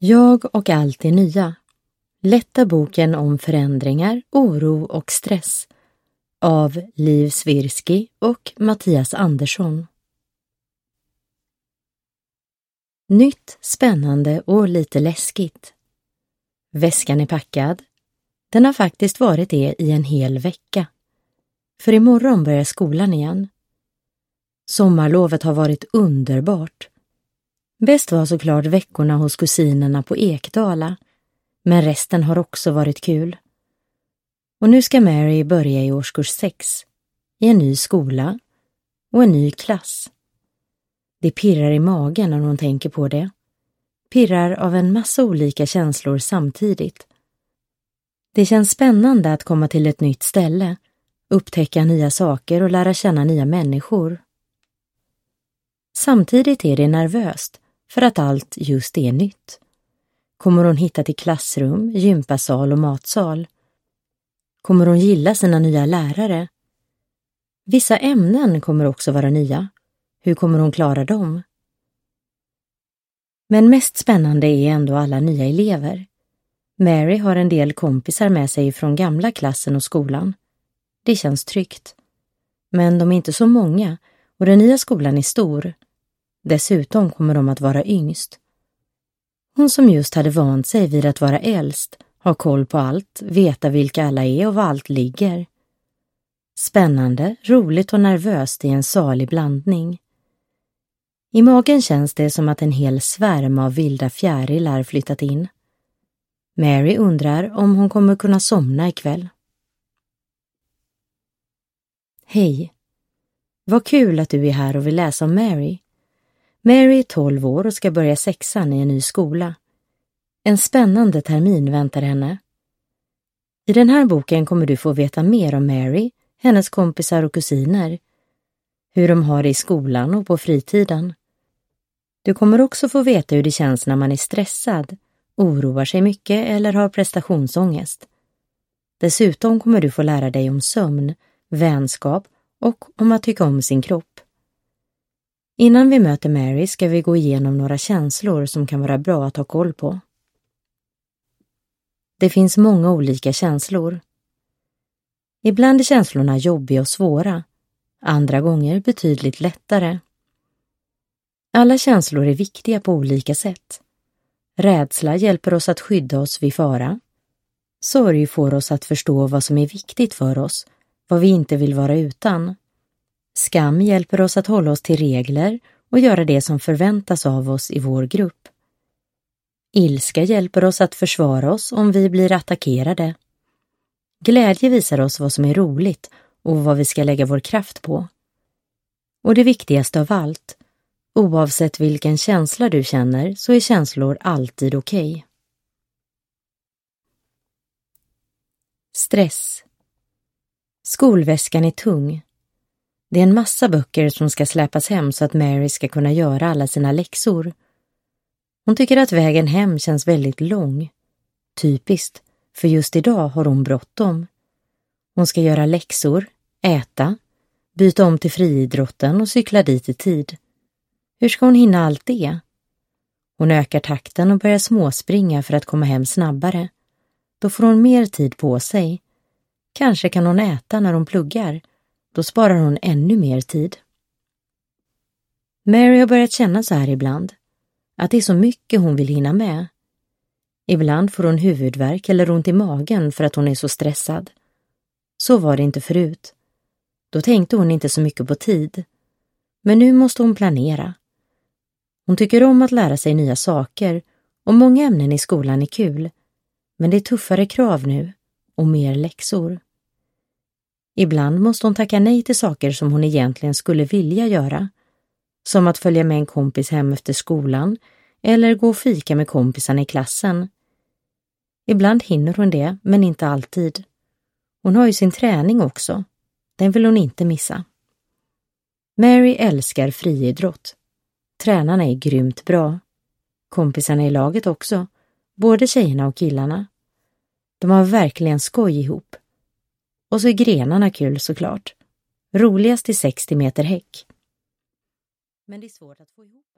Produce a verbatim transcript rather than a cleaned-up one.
Jag och allt det nya. Lätta boken om förändringar, oro och stress av Liv Svirsky och Mattias Andersson. Nytt, spännande och lite läskigt. Väskan är packad. Den har faktiskt varit det i en hel vecka. För imorgon börjar skolan igen. Sommarlovet har varit underbart. Bäst var såklart veckorna hos kusinerna på Ekdala, men resten har också varit kul. Och nu ska Mary börja i årskurs sex, i en ny skola och en ny klass. Det pirrar i magen när hon tänker på det. Pirrar av en massa olika känslor samtidigt. Det känns spännande att komma till ett nytt ställe, upptäcka nya saker och lära känna nya människor. Samtidigt är det nervöst för att allt just är nytt. Kommer hon hitta till klassrum, gympasal och matsal? Kommer hon gilla sina nya lärare? Vissa ämnen kommer också vara nya. Hur kommer hon klara dem? Men mest spännande är ändå alla nya elever. Mary har en del kompisar med sig från gamla klassen och skolan. Det känns tryggt. Men de är inte så många och den nya skolan är stor. Dessutom kommer de att vara yngst. Hon som just hade vant sig vid att vara äldst, har koll på allt, veta vilka alla är och var allt ligger. Spännande, roligt och nervöst i en salig blandning. I magen känns det som att en hel svärm av vilda fjärilar flyttat in. Mary undrar om hon kommer kunna somna ikväll. Hej! Vad kul att du är här och vill läsa om Mary. Mary är tolv år och ska börja sexan i en ny skola. En spännande termin väntar henne. I den här boken kommer du få veta mer om Mary, hennes kompisar och kusiner. Hur de har det i skolan och på fritiden. Du kommer också få veta hur det känns när man är stressad, oroar sig mycket eller har prestationsångest. Dessutom kommer du få lära dig om sömn, vänskap och om att tycka om sin kropp. Innan vi möter Mary ska vi gå igenom några känslor som kan vara bra att ha koll på. Det finns många olika känslor. Ibland är känslorna jobbiga och svåra, andra gånger betydligt lättare. Alla känslor är viktiga på olika sätt. Rädsla hjälper oss att skydda oss vid fara. Sorg får oss att förstå vad som är viktigt för oss, vad vi inte vill vara utan. Skam hjälper oss att hålla oss till regler och göra det som förväntas av oss i vår grupp. Ilska hjälper oss att försvara oss om vi blir attackerade. Glädje visar oss vad som är roligt och vad vi ska lägga vår kraft på. Och det viktigaste av allt, oavsett vilken känsla du känner så är känslor alltid okej. Stress. Skolväskan är tung. Det är en massa böcker som ska släpas hem så att Mary ska kunna göra alla sina läxor. Hon tycker att vägen hem känns väldigt lång. Typiskt, för just idag har hon bråttom. Hon ska göra läxor, äta, byta om till friidrotten och cykla dit i tid. Hur ska hon hinna allt det? Hon ökar takten och börjar småspringa för att komma hem snabbare. Då får hon mer tid på sig. Kanske kan hon äta när hon pluggar. Då sparar hon ännu mer tid. Mary har börjat känna så här ibland. Att det är så mycket hon vill hinna med. Ibland får hon huvudvärk eller ont i magen för att hon är så stressad. Så var det inte förut. Då tänkte hon inte så mycket på tid. Men nu måste hon planera. Hon tycker om att lära sig nya saker och många ämnen i skolan är kul. Men det är tuffare krav nu och mer läxor. Ibland måste hon tacka nej till saker som hon egentligen skulle vilja göra. Som att följa med en kompis hem efter skolan eller gå och fika med kompisarna i klassen. Ibland hinner hon det, men inte alltid. Hon har ju sin träning också. Den vill hon inte missa. Mary älskar friidrott. Tränarna är grymt bra. Kompisarna i laget också, både tjejerna och killarna. De har verkligen skoj ihop. Och så är grenarna kul såklart. Roligast i sextio meter häck. Men det är svårt att få ihop.